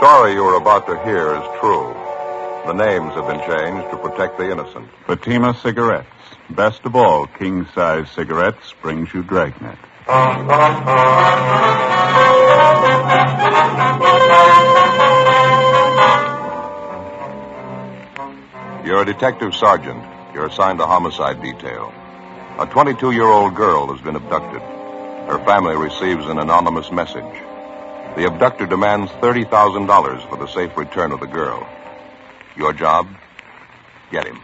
story you are about to hear is true. The names have been changed to protect the innocent. Fatima Cigarettes. Best of all, king-size cigarettes brings you Dragnet. You're a detective sergeant. You're assigned to homicide detail. A 22-year-old girl has been abducted. Her family receives an anonymous message. The abductor demands $30,000 for the safe return of the girl. Your job? Get him.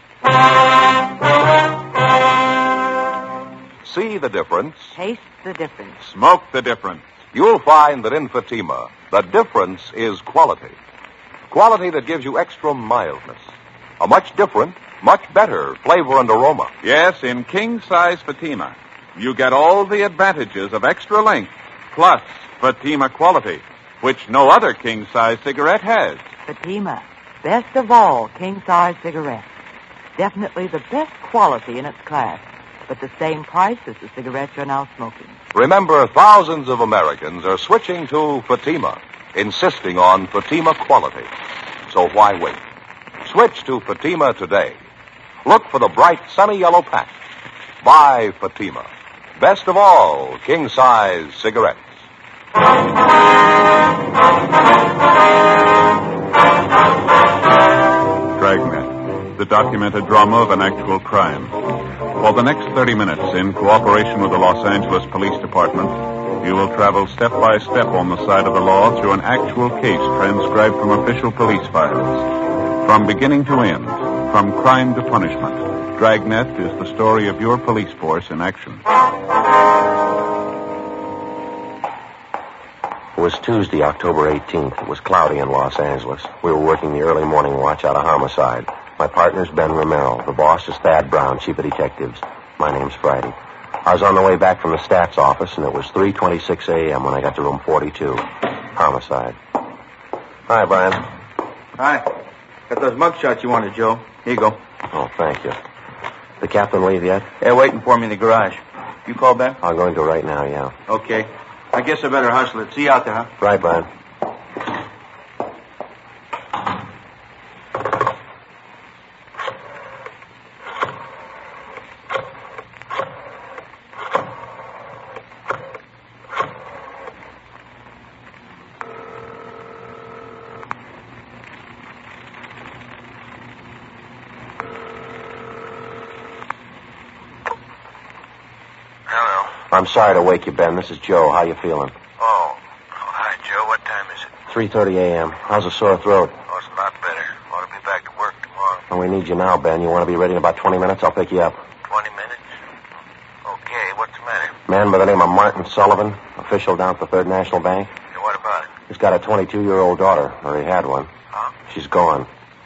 See the difference. Taste the difference. Smoke the difference. You'll find that in Fatima, the difference is quality. Quality that gives you extra mildness. A much different, much better flavor and aroma. Yes, in king-size Fatima, you get all the advantages of extra length, plus Fatima quality, which no other king-size cigarette has. Fatima, best of all king-size cigarettes. Definitely the best quality in its class, but the same price as the cigarettes you're now smoking. Remember, thousands of Americans are switching to Fatima, insisting on Fatima quality. So why wait? Switch to Fatima today. Look for the bright, sunny yellow patch. Buy Fatima. Best of all king-size cigarettes. Dragnet, the documented drama of an actual crime. For the next 30 minutes, in cooperation with the Los Angeles Police Department, you will travel step by step on the side of the law through an actual case transcribed from official police files. From beginning to end, from crime to punishment, Dragnet is the story of your police force in action. It was Tuesday, October 18th. It was cloudy in Los Angeles. We were working the early morning watch out of homicide. My partner's Ben Romero. The boss is Thad Brown, chief of detectives. My name's Friday. I was on the way back from the stats office, and it was 3:26 a.m. when I got to room 42. Homicide. Hi, Brian. Hi. Got those mug shots you wanted, Joe. Here you go. Oh, thank you. The captain leave yet? They're waiting for me in the garage. You call Ben? I'm going to right now, yeah. Okay. I guess I better hustle it. See you out there, huh? Right, Brian. I'm sorry to wake you, Ben. This is Joe. How you feeling? Oh, hi, Joe. What time is it? 3:30 a.m. How's the sore throat? Oh, it's a lot better. Want to be back to work tomorrow. Well, we need you now, Ben. You want to be ready in about 20 minutes? I'll pick you up. 20 minutes? Okay, what's the matter? Man by the name of Martin Sullivan, official down at the Third National Bank. Yeah, what about it? He's got a 22-year-old daughter, or he had one. Huh? She's gone.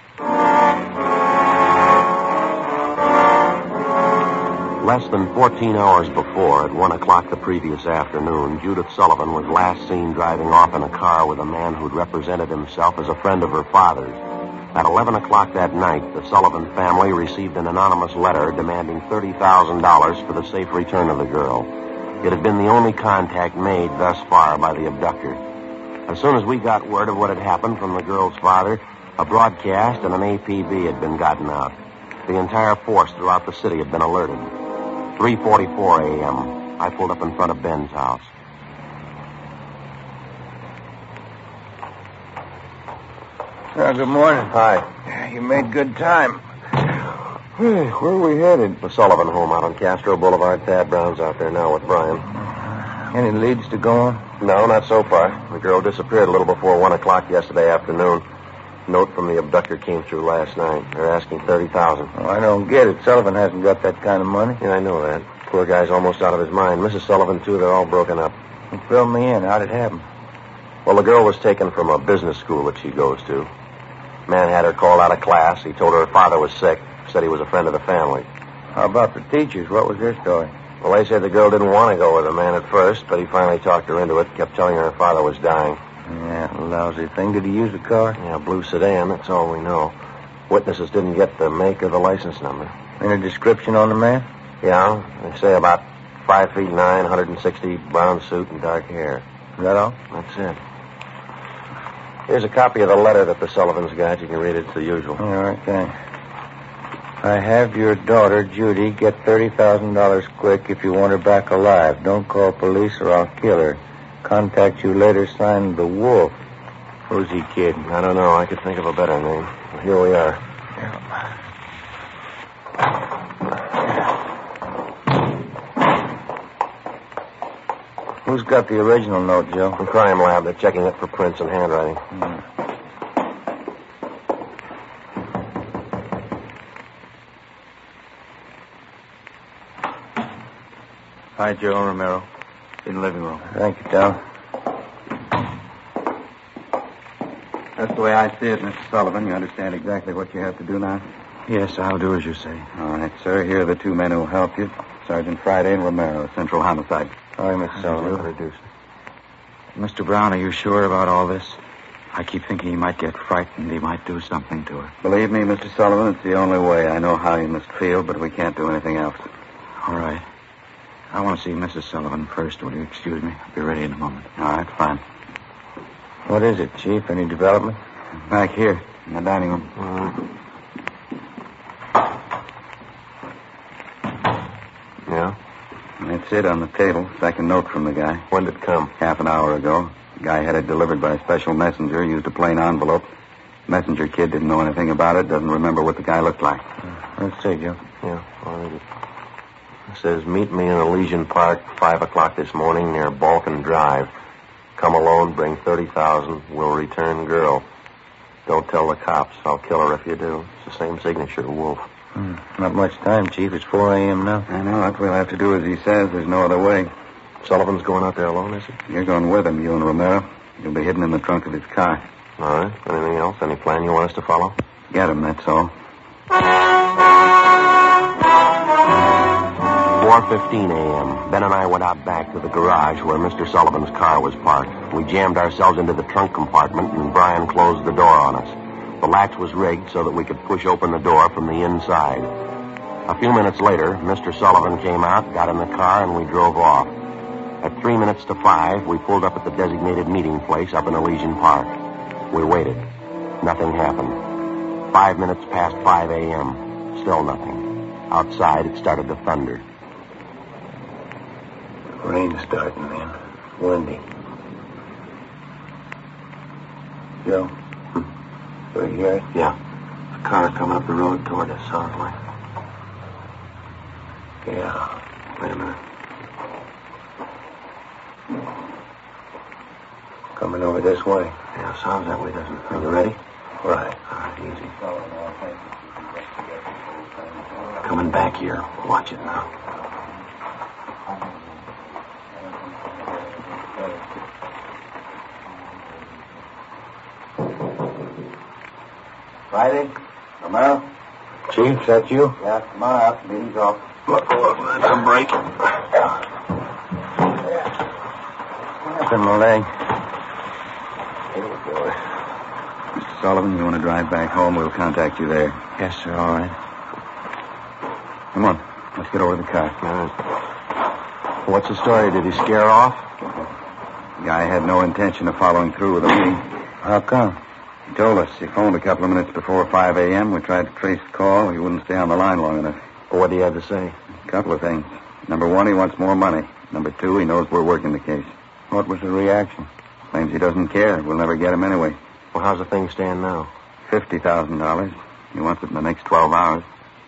Less than 14 hours before, at 1 o'clock the previous afternoon, Judith Sullivan was last seen driving off in a car with a man who'd represented himself as a friend of her father's. At 11 o'clock that night, the Sullivan family received an anonymous letter demanding $30,000 for the safe return of the girl. It had been the only contact made thus far by the abductor. As soon as we got word of what had happened from the girl's father, a broadcast and an APB had been gotten out. The entire force throughout the city had been alerted. 3:44 a.m. I pulled up in front of Ben's house. Good morning. Hi. You made good time. Where are we headed? The Sullivan home out on Castro Boulevard. Thad Brown's out there now with Brian. Any leads to go on? No, not so far. The girl disappeared a little before 1 o'clock yesterday afternoon. Note from the abductor came through last night. They're asking $30,000. Oh, I don't get it. Sullivan hasn't got that kind of money. Yeah, I know that. Poor guy's almost out of his mind. Mrs. Sullivan, too, they're all broken up. Fill me in. How'd it happen? Well, the girl was taken from a business school that she goes to. Man had her called out of class. He told her father was sick. Said he was a friend of the family. How about the teachers? What was their story? Well, they said the girl didn't want to go with the man at first, but he finally talked her into it, kept telling her father was dying. Yeah, lousy thing. Did he use a car? Yeah, blue sedan. That's all we know. Witnesses didn't get the make or the license number. Any description on the man? Yeah, they say about 5'9", 160, brown suit and dark hair. Is that all? That's it. Here's a copy of the letter that the Sullivans got. You can read it. It's the usual. All right, thanks. I have your daughter, Judy, get $30,000 quick if you want her back alive. Don't call police or I'll kill her. Contact you later, signed The Wolf. Who's he, kid? I don't know. I could think of a better name. Well, here we are. Who's got the original note, Joe? The crime lab. They're checking it for prints and handwriting. Hi, Joe Romero. In the living room. Thank you, Tom. That's the way I see it, Mr. Sullivan. You understand exactly what you have to do now? Yes, I'll do as you say. All right, sir. Here are the two men who will help you. Sergeant Friday and Romero, Central Homicide. All right, Mr. Sullivan. Introduce. Mr. Brown, are you sure about all this? I keep thinking he might get frightened. He might do something to her. Believe me, Mr. Sullivan, it's the only way. I know how you must feel, but we can't do anything else. All right. I want to see Mrs. Sullivan first. Will you excuse me? I'll be ready in a moment. All right, fine. What is it, Chief? Any development? Back here, in the dining room. Yeah? That's it on the table. Second note from the guy. When did it come? Half an hour ago. The guy had it delivered by a special messenger, used a plain envelope. Messenger kid didn't know anything about it, doesn't remember what the guy looked like. Let's see, Joe. Yeah, I'll read it. It says, meet me in Elysian Park, 5 o'clock this morning near Balkan Drive. Come alone, bring 30,000. We'll return girl. Don't tell the cops. I'll kill her if you do. It's the same signature, Wolf. Not much time, Chief. It's 4 a.m. now. I know. What we'll have to do as he says. There's no other way. Sullivan's going out there alone, is he? You're going with him, you and Romero. You'll be hidden in the trunk of his car. All right. Anything else? Any plan you want us to follow? Get him, that's all. 4:15 a.m. Ben and I went out back to the garage where Mr. Sullivan's car was parked. We jammed ourselves into the trunk compartment, and Brian closed the door on us. The latch was rigged so that we could push open the door from the inside. A few minutes later, Mr. Sullivan came out, got in the car, and we drove off. At 3 minutes to 5, we pulled up at the designated meeting place up in Elysian Park. We waited. Nothing happened. 5 minutes past 5 a.m. Still nothing. Outside, it started to thunder. Rain's starting, man. Windy. Joe? Do you hear it? Yeah. A car coming up the road toward us, sounds like. Yeah. Wait a minute. Coming over this way. Yeah, sounds that way, doesn't it? Are you ready? Right. All right, easy. Coming back here. Watch it now. Friday? Romero? Chief, is that you? Yeah, come on out. Meeting's off. Look, that's a break. It's in my leg. Mr. Sullivan, you want to drive back home? We'll contact you there. Yes, sir. All right. Come on. Let's get over to the car. All right. What's the story? Did he scare off? The guy had no intention of following through with the meeting. How come? He told us he phoned a couple of minutes before 5 a.m. We tried to trace the call. He wouldn't stay on the line long enough. Well, what do you have to say? A couple of things. Number one, he wants more money. Number two, he knows we're working the case. What was the reaction? Claims he doesn't care. We'll never get him anyway. Well, how's the thing stand now? $50,000. He wants it in the next 12 hours.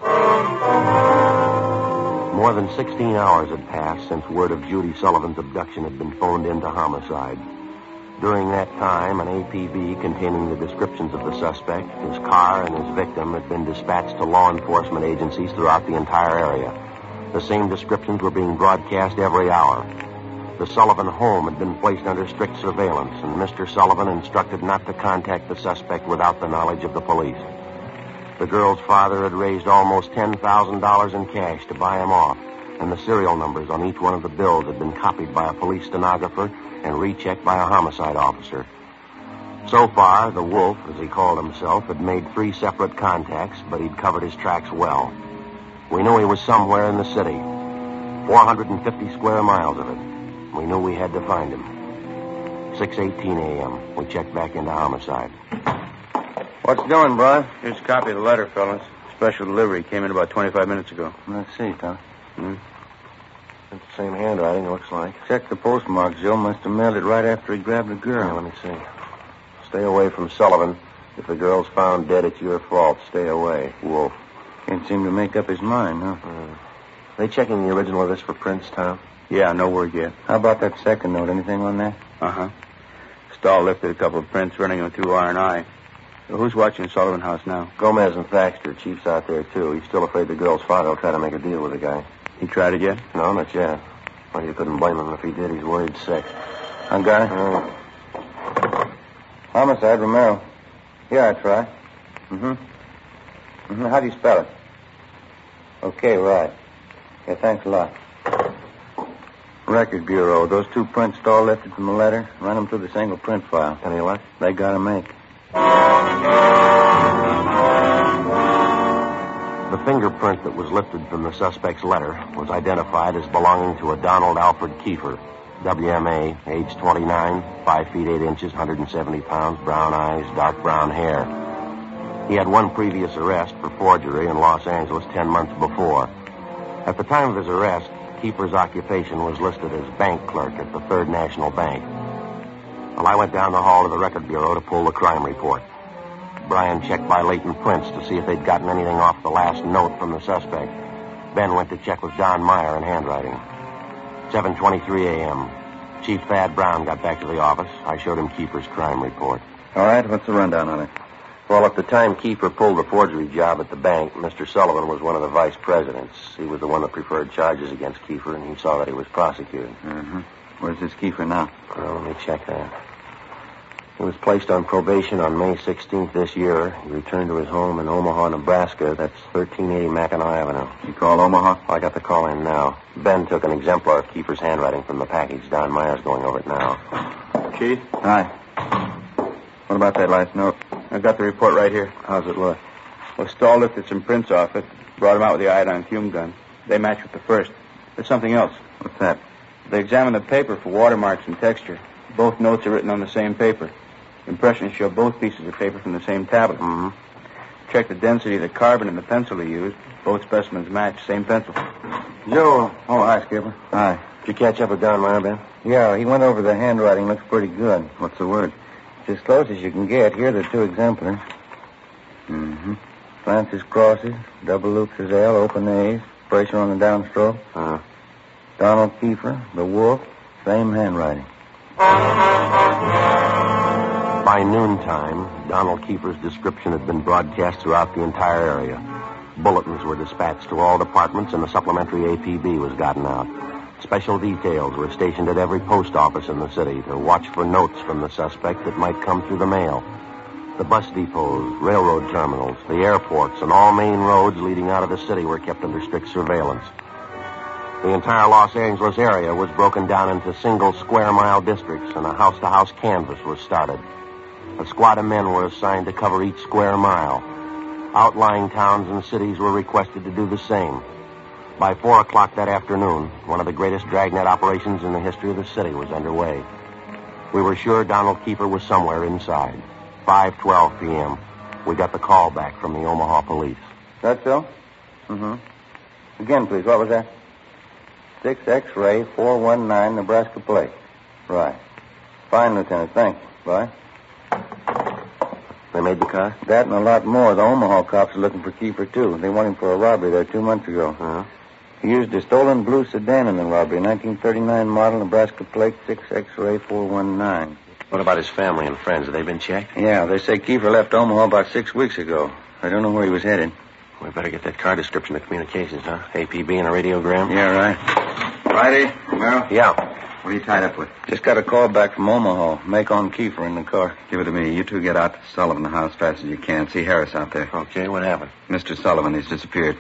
More than 16 hours had passed since word of Judy Sullivan's abduction had been phoned into homicide. During that time, an APB containing the descriptions of the suspect, his car, and his victim had been dispatched to law enforcement agencies throughout the entire area. The same descriptions were being broadcast every hour. The Sullivan home had been placed under strict surveillance, and Mr. Sullivan instructed not to contact the suspect without the knowledge of the police. The girl's father had raised almost $10,000 in cash to buy him off, and the serial numbers on each one of the bills had been copied by a police stenographer and rechecked by a homicide officer. So far, the Wolf, as he called himself, had made 3 separate contacts, but he'd covered his tracks well. We knew he was somewhere in the city, 450 square miles of it. We knew we had to find him. 6:18 a.m. We checked back into homicide. What's doing, Brian? Here's a copy of the letter, fellas. Special delivery. Came in about 25 minutes ago. Let's see, Tom. It's the same handwriting, looks like. Check the postmark. Joe must have mailed it right after he grabbed the girl. Yeah, let me see. Stay away from Sullivan. If the girl's found dead, it's your fault. Stay away. Wolf. Can't seem to make up his mind, huh? They checking the original of this for prints, Tom? Yeah, no word yet. How about that second note? Anything on that? Uh-huh. Stahl lifted a couple of prints, running them through R&I. So who's watching Sullivan House now? Gomez and Thaxter. Chief's out there, too. He's still afraid the girl's father will try to make a deal with the guy. He tried it yet? No, not yet. Well, you couldn't blame him if he did. He's worried sick. I got it. Homicide, Romero. Yeah, I try. How do you spell it? Okay, right. Yeah, thanks a lot. Record Bureau. Those 2 prints Stahl lifted from the letter. Run them through the single print file. Any luck? They gotta make. The fingerprint that was lifted from the suspect's letter was identified as belonging to a Donald Alfred Kiefer, WMA, age 29, 5 feet 8 inches, 170 pounds, brown eyes, dark brown hair. He had one previous arrest for forgery in Los Angeles 10 months before. At the time of his arrest, Kiefer's occupation was listed as bank clerk at the Third National Bank. Well, I went down the hall to the Record Bureau to pull the crime report. Brian checked by latent prints to see if they'd gotten anything off the last note from the suspect. Ben went to check with Don Meyer in handwriting. 7:23 a.m. Chief Thad Brown got back to the office. I showed him Kiefer's crime report. All right, what's the rundown on it? Well, at the time Kiefer pulled the forgery job at the bank, Mr. Sullivan was one of the vice presidents. He was the one that preferred charges against Kiefer, and he saw that he was prosecuted. Where's this Kiefer now? Well, let me check that. He was placed on probation on May 16th this year. He returned to his home in Omaha, Nebraska. That's 1380 Mackinac Avenue. You call Omaha? I got the call in now. Ben took an exemplar of Kiefer's handwriting from the package. Don Meyer's going over it now. Chief? Hi. What about that last note? I've got the report right here. How's it look? Well, Stahl lifted some prints off it, brought them out with the iodine fume gun. They match with the first. There's something else. What's that? They examined the paper for watermarks and texture. Both notes are written on the same paper. Impressions show both pieces of paper from the same tablet. Check the density of the carbon in the pencil he used. Both specimens match, same pencil. Joe. Oh, hi, Skipper. Hi. Did you catch up with Don Meyer, Ben? Yeah, he went over the handwriting. Looks pretty good. What's the word? It's as close as you can get. Here are the 2 exemplars. Francis crosses, double loops as L, open A's, pressure on the downstroke. Donald Kiefer, the wolf, same handwriting. By noontime, Donald Kiefer's description had been broadcast throughout the entire area. Bulletins were dispatched to all departments, and the supplementary APB was gotten out. Special details were stationed at every post office in the city to watch for notes from the suspect that might come through the mail. The bus depots, railroad terminals, the airports, and all main roads leading out of the city were kept under strict surveillance. The entire Los Angeles area was broken down into single square-mile districts, and a house-to-house canvass was started. A squad of men were assigned to cover each square mile. Outlying towns and cities were requested to do the same. By 4 o'clock that afternoon, one of the greatest dragnet operations in the history of the city was underway. We were sure Donald Kiefer was somewhere inside. 5:12 p.m. We got the call back from the Omaha police. That so? Again, please. What was that? 6 X-ray 419 Nebraska plate. Right. Fine, Lieutenant. Thanks. Bye. They made the car? That and a lot more. The Omaha cops are looking for Kiefer, too. They want him for a robbery there 2 months ago. He used a stolen blue sedan in the robbery, 1939 model, Nebraska plate, 6 X-ray 419. What about his family and friends? Have they been checked? Yeah, they say Kiefer left Omaha about 6 weeks ago. I don't know where he was headed. We better get that car description to communications, huh? APB and a radiogram? Yeah, right. Friday, Romero? Yeah. What are you tied up with? Just got a call back from Omaha. Make on Kiefer in the car. Give it to me. You 2 get out to Sullivan House as fast as you can. See Harris out there. Okay, what happened? Mr. Sullivan, he's disappeared.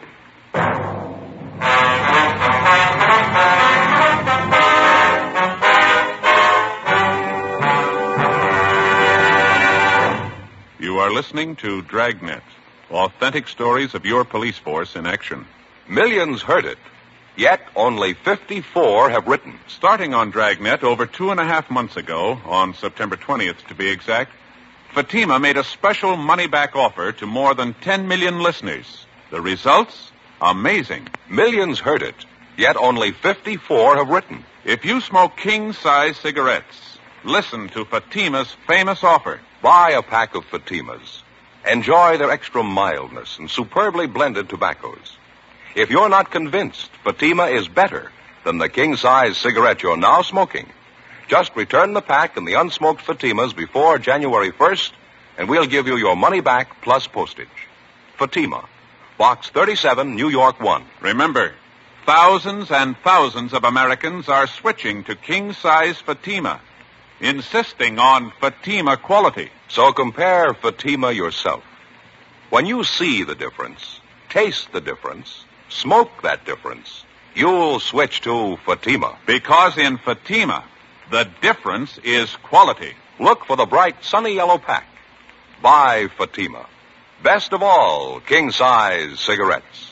You are listening to Dragnet, authentic stories of your police force in action. Millions heard it. Yet only 54 have written. Starting on Dragnet over 2.5 months ago, on September 20th to be exact, Fatima made a special money-back offer to more than 10 million listeners. The results? Amazing. Millions heard it, yet only 54 have written. If you smoke king-size cigarettes, listen to Fatima's famous offer. Buy a pack of Fatimas. Enjoy their extra mildness and superbly blended tobaccos. If you're not convinced Fatima is better than the king-size cigarette you're now smoking, just return the pack and the unsmoked Fatimas before January 1st, and we'll give you your money back plus postage. Fatima, Box 37, New York 1. Remember, thousands and thousands of Americans are switching to king-size Fatima, insisting on Fatima quality. So compare Fatima yourself. When you see the difference, taste the difference, smoke that difference, you'll switch to Fatima. Because in Fatima, the difference is quality. Look for the bright, sunny yellow pack. Buy Fatima. Best of all, king-size cigarettes.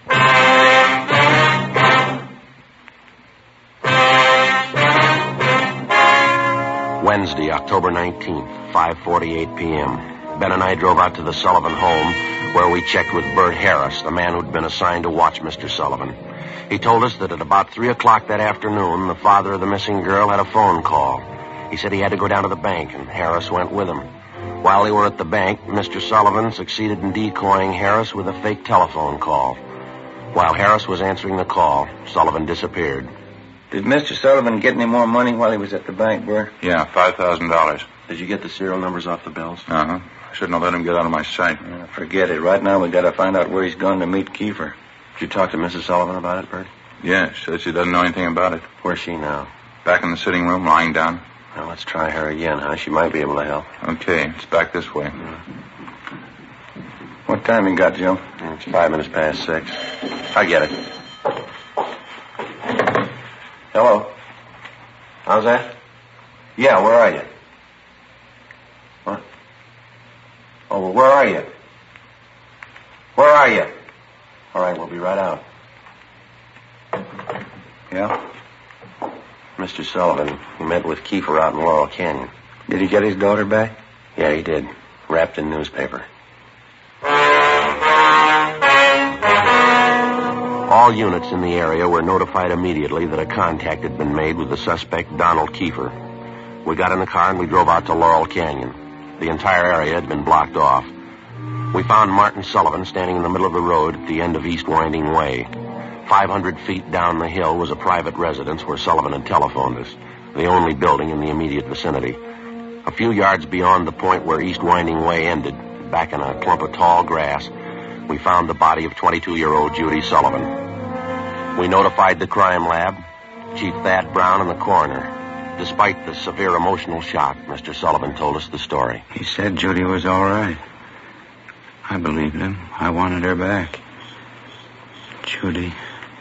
Wednesday, October 19th, 5:48 p.m. Ben and I drove out to the Sullivan home, where we checked with Bert Harris, the man who'd been assigned to watch Mr. Sullivan. He told us that at about 3 o'clock that afternoon, the father of the missing girl had a phone call. He said he had to go down to the bank, and Harris went with him. While they were at the bank, Mr. Sullivan succeeded in decoying Harris with a fake telephone call. While Harris was answering the call, Sullivan disappeared. Did Mr. Sullivan get any more money while he was at the bank, Bert? Yeah, $5,000. Did you get the serial numbers off the bills? Uh-huh. I shouldn't have let him get out of my sight. Forget it. Right now we got to find out where he's going to meet Kiefer. Did you talk to Mrs. Sullivan about it, Bert? Yeah, she says she doesn't know anything about it. Where's she now? Back in the sitting room, lying down. Well, let's try her again, huh? She might be able to help. Okay, it's back this way. What time you got, Joe? It's 5 minutes past 6. I get it. Hello? How's that? Yeah, where are you? What? Oh, well, where are you? Where are you? All right, we'll be right out. Yeah? Mr. Sullivan, he met with Kiefer out in Laurel Canyon. Did he get his daughter back? Yeah, he did. Wrapped in newspaper. All units in the area were notified immediately that a contact had been made with the suspect, Donald Kiefer. We got in the car and we drove out to Laurel Canyon. The entire area had been blocked off. We found Martin Sullivan standing in the middle of the road at the end of East Winding Way. 500 feet down the hill was a private residence where Sullivan had telephoned us, the only building in the immediate vicinity. A few yards beyond the point where East Winding Way ended, back in a clump of tall grass, we found the body of 22-year-old Judy Sullivan. We notified the crime lab, Chief Thad Brown, and the coroner. Despite the severe emotional shock, Mr. Sullivan told us the story. He said Judy was all right. I believed him. I wanted her back. Judy.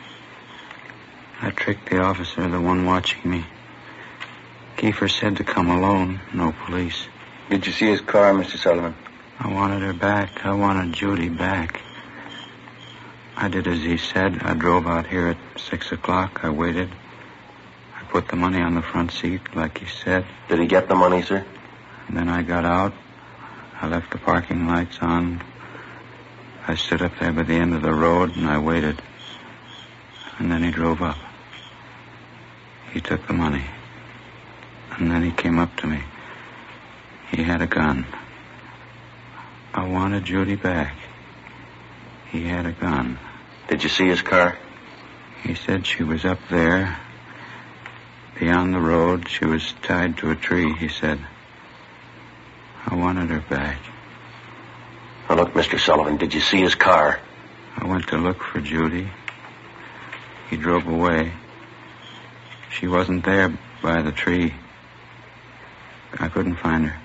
I tricked the officer, the one watching me. Kiefer said to come alone, no police. Did you see his car, Mr. Sullivan? I wanted her back. I wanted Judy back. I did as he said. I drove out here at 6 o'clock. I waited. I put the money on the front seat, like he said. Did he get the money, sir? And then I got out. I left the parking lights on. I stood up there by the end of the road, and I waited. And then he drove up. He took the money. And then he came up to me. He had a gun. I wanted Judy back. He had a gun. Did you see his car? He said she was up there. Beyond the road, she was tied to a tree, he said. I wanted her back. Now, look, Mr. Sullivan, did you see his car? I went to look for Judy. He drove away. She wasn't there by the tree. I couldn't find her.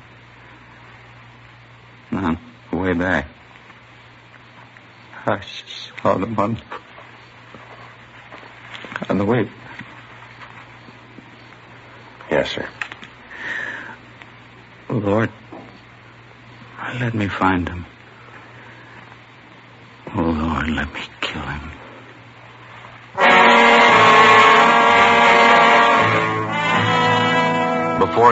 On the way back, I saw them on the way. Yes, sir. Lord, let me find him. Oh, Lord, let me kill him.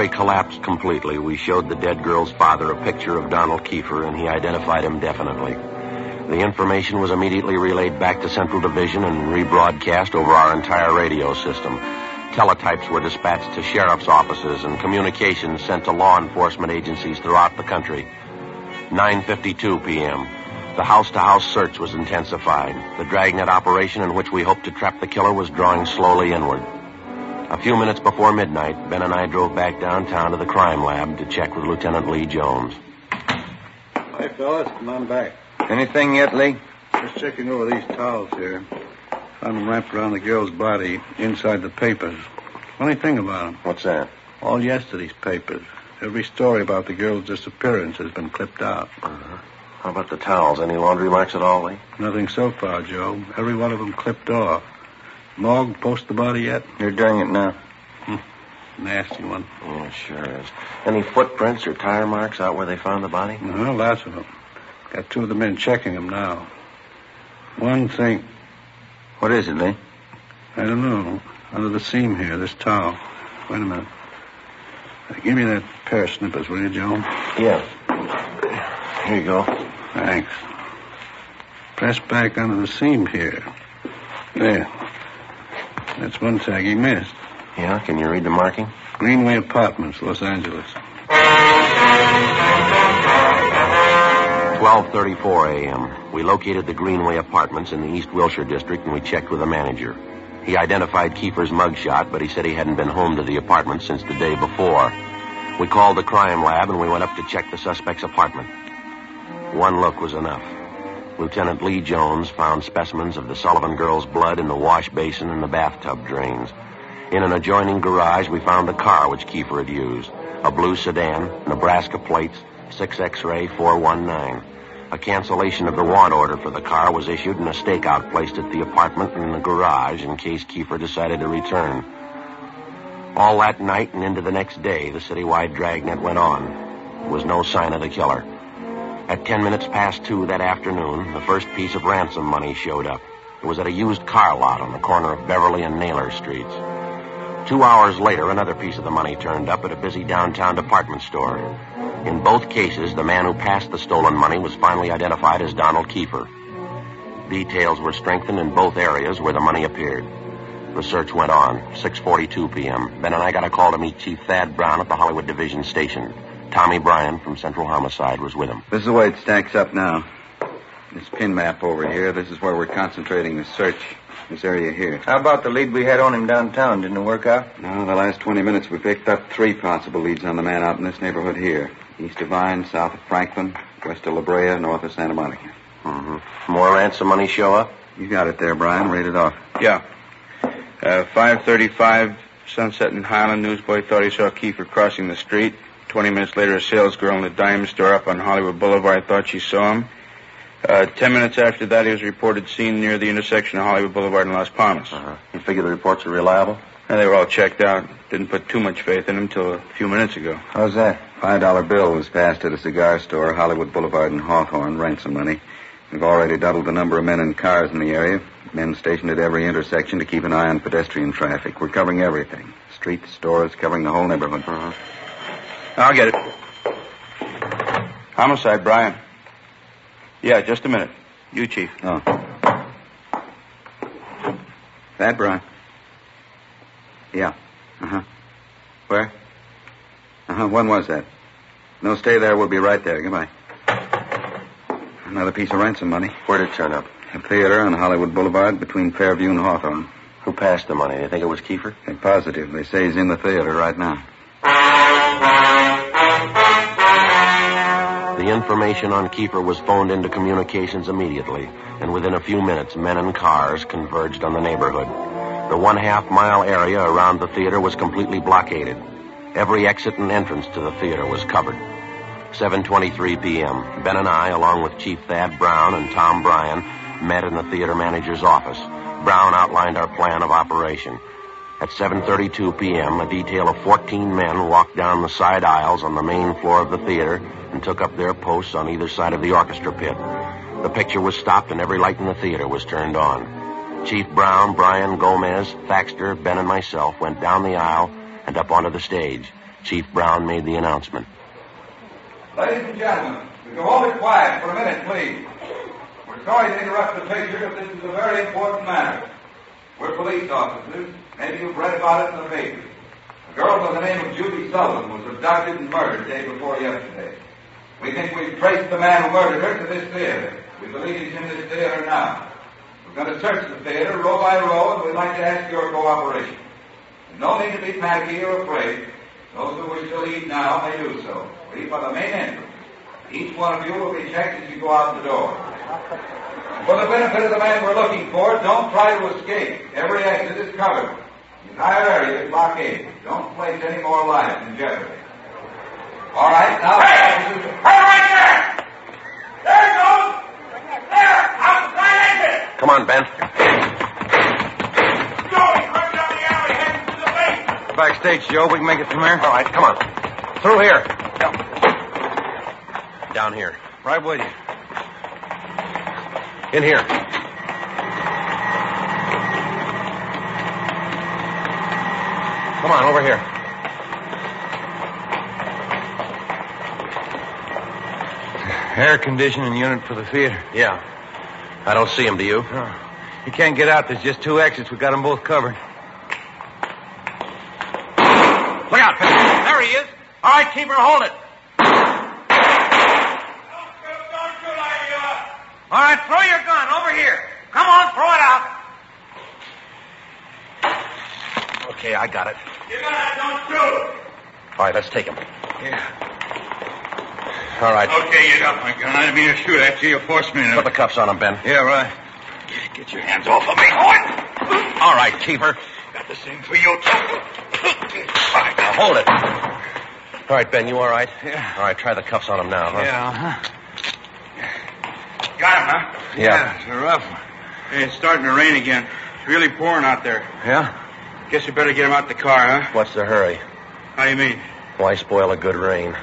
he collapsed completely, we showed the dead girl's father a picture of Donald Kiefer, and he identified him definitely. The information was immediately relayed back to Central Division and rebroadcast over our entire radio system. Teletypes were dispatched to sheriff's offices and communications sent to law enforcement agencies throughout the country. 9:52 p.m. The house-to-house search was intensified. The dragnet operation in which we hoped to trap the killer was drawing slowly inward. A few minutes before midnight, Ben and I drove back downtown to the crime lab to check with Lieutenant Lee Jones. Hi, fellas. Come on back. Anything yet, Lee? Just checking over these towels here. Found them wrapped around the girl's body inside the papers. Funny thing about them. What's that? All yesterday's papers. Every story about the girl's disappearance has been clipped out. Uh-huh. How about the towels? Any laundry marks at all, Lee? Nothing so far, Joe. Every one of them clipped off. Morgue post the body yet? You're doing it now. Nasty one. Yeah, it sure is. Any footprints or tire marks out where they found the body? Uh-huh, lots of them. Got two of the men checking them now. One thing... What is it, Lee? I don't know. Under the seam here, this towel. Wait a minute. Give me that pair of snippers, will you, Joe? Yeah. Here you go. Thanks. Press back under the seam here. There. That's one tag he missed. Yeah? Can you read the marking? Greenway Apartments, Los Angeles. 12:34 a.m. We located the Greenway Apartments in the East Wilshire district, and we checked with the manager. He identified Kiefer's mugshot, but he said he hadn't been home to the apartment since the day before. We called the crime lab, and we went up to check the suspect's apartment. One look was enough. Lieutenant Lee Jones found specimens of the Sullivan girl's blood in the wash basin and the bathtub drains. In an adjoining garage, we found the car which Kiefer had used. A blue sedan, Nebraska plates, 6X-ray 419. A cancellation of the want order for the car was issued and a stakeout placed at the apartment and in the garage in case Kiefer decided to return. All that night and into the next day, the citywide dragnet went on. There was no sign of the killer. At 10 minutes past 2 that afternoon, the first piece of ransom money showed up. It was at a used car lot on the corner of Beverly and Naylor Streets. 2 hours later, another piece of the money turned up at a busy downtown department store. In both cases, the man who passed the stolen money was finally identified as Donald Kiefer. Details were strengthened in both areas where the money appeared. The search went on. 6:42 p.m. Ben and I got a call to meet Chief Thad Brown at the Hollywood Division Station. Tommy Bryan from Central Homicide was with him. This is the way it stacks up now. This pin map over here, this is where we're concentrating the search. This area here. How about the lead we had on him downtown? Didn't it work out? No, the last 20 minutes we picked up 3 possible leads on the man out in this neighborhood here. East of Vine, south of Franklin, west of La Brea, north of Santa Monica. Mm-hmm. More ransom money show up? You got it there, Brian. Read it off. Yeah. 5:35, Sunset and Highland. Newsboy thought he saw Kiefer crossing the street. 20 minutes later, a salesgirl in the diamond store up on Hollywood Boulevard thought she saw him. 10 minutes after that, he was reported seen near the intersection of Hollywood Boulevard and Las Palmas. You figure the reports are reliable? And they were all checked out. Didn't put too much faith in him till a few minutes ago. How's that? $5 bill was passed at a cigar store, Hollywood Boulevard and Hawthorne, ransom money. We've already doubled the number of men and cars in the area. Men stationed at every intersection to keep an eye on pedestrian traffic. We're covering everything. Streets, stores, covering the whole neighborhood. I'll get it. Homicide, Brian. Yeah, just a minute. You, Chief. Oh. That, Brian? Yeah. Uh-huh. Where? Uh-huh. When was that? No, stay there. We'll be right there. Goodbye. Another piece of ransom money. Where'd it turn up? A theater on Hollywood Boulevard between Fairview and Hawthorne. Who passed the money? They think it was Kiefer? They're positive. They say he's in the theater right now. The information on Kiefer was phoned into communications immediately, and within a few minutes, men and cars converged on the neighborhood. The 1/2-mile area around the theater was completely blockaded. Every exit and entrance to the theater was covered. 7:23 p.m. Ben and I, along with Chief Thad Brown and Tom Bryan, met in the theater manager's office. Brown outlined our plan of operation. At 7:32 p.m., a detail of 14 men walked down the side aisles on the main floor of the theater and took up their posts on either side of the orchestra pit. The picture was stopped and every light in the theater was turned on. Chief Brown, Bryan, Gomez, Thaxter, Ben, and myself went down the aisle and up onto the stage. Chief Brown made the announcement. Ladies and gentlemen, would you all be quiet for a minute, please? We're sorry to interrupt the picture, but this is a very important matter. We're police officers. Maybe you've read about it in the papers. A girl by the name of Judy Sullivan was abducted and murdered day before yesterday. We think we've traced the man who murdered her to this theater. We believe he's in this theater now. We're going to search the theater row by row, and we'd like to ask your cooperation. There's no need to be panicky or afraid. Those who wish to leave now may do so. Leave by the main entrance. Each one of you will be checked as you go out the door. For the benefit of the man we're looking for, don't try to escape. Every exit is covered. The entire area is blockaded. Don't place any more lives in jeopardy. All right, now... Hey! Right there! There it goes! There! Outside exit! Come on, Ben. Joey, run down the alley heading to the basement. Backstage, Joe. We can make it from here. All right, come on. Through here. Yep. Down here. Right with you. In here. Come on, over here. Air conditioning unit for the theater. Yeah. I don't see him, do you? No. You can't get out. There's just 2 exits. We got them both covered. Look out, Ben. There he is. All right, keep her, hold it. Don't shoot, all right, throw your gun over here. Come on, throw it out. Okay, I got it. You got it, don't shoot. All right, let's take him. Yeah. All right. Okay, you got my gun. I didn't mean to shoot at you. You forced me to... Put the cuffs on him, Ben. Yeah, right. Get your hands off of me. What? All right, keeper. Got the same for you, too. All right, now hold it. All right, Ben, you all right? Yeah. All right, try the cuffs on him now, huh? Yeah, Got him, huh? Yeah. It's a rough one. Hey, it's starting to rain again. It's really pouring out there. Yeah? Guess you better get him out the car, huh? What's the hurry? How do you mean? Why spoil a good rain?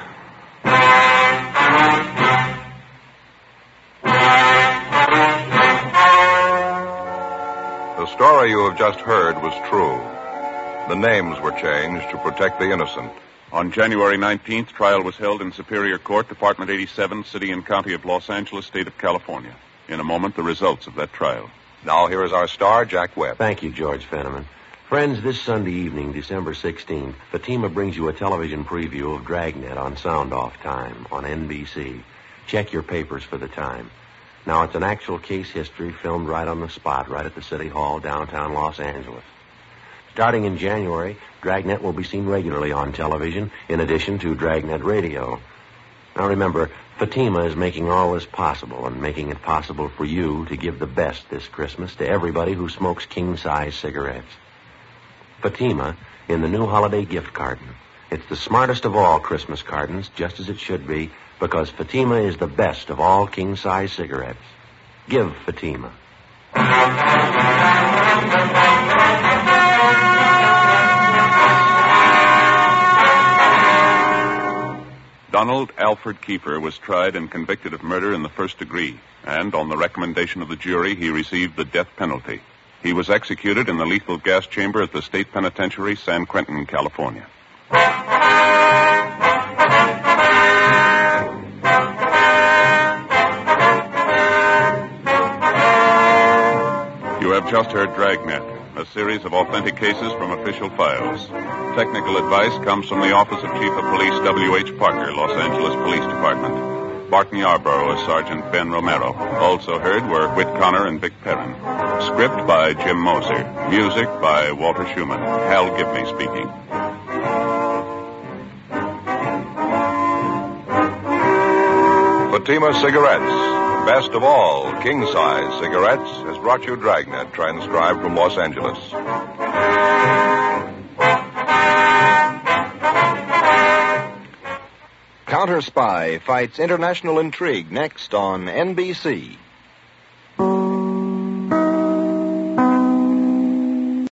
The story you have just heard was true. The names were changed to protect the innocent. On January 19th, trial was held in Superior Court, Department 87, City and County of Los Angeles, State of California. In a moment, the results of that trial. Now here is our star, Jack Webb. Thank you, George Fenneman. Friends, this Sunday evening, December 16th, Fatima brings you a television preview of Dragnet on Sound Off Time on NBC. Check your papers for the time. Now, it's an actual case history filmed right on the spot, right at the City Hall, downtown Los Angeles. Starting in January, Dragnet will be seen regularly on television, in addition to Dragnet Radio. Now, remember, Fatima is making all this possible and making it possible for you to give the best this Christmas to everybody who smokes king-size cigarettes. Fatima in the new holiday gift carton. It's the smartest of all Christmas cartons, just as it should be, because Fatima is the best of all king-size cigarettes. Give Fatima. Donald Alfred Kiefer was tried and convicted of murder in the first degree, and on the recommendation of the jury, he received the death penalty. He was executed in the lethal gas chamber at the State Penitentiary, San Quentin, California. You have just heard Dragnet, a series of authentic cases from official files. Technical advice comes from the Office of Chief of Police W.H. Parker, Los Angeles Police Department. Barton Yarborough as Sergeant Ben Romero. Also heard were Whit Connor and Vic Perrin. Script by Jim Moser. Music by Walter Schumann. Hal Gibney speaking. Fatima Cigarettes, best of all king-size cigarettes, has brought you Dragnet, transcribed from Los Angeles. Counter Spy fights international intrigue next on NBC.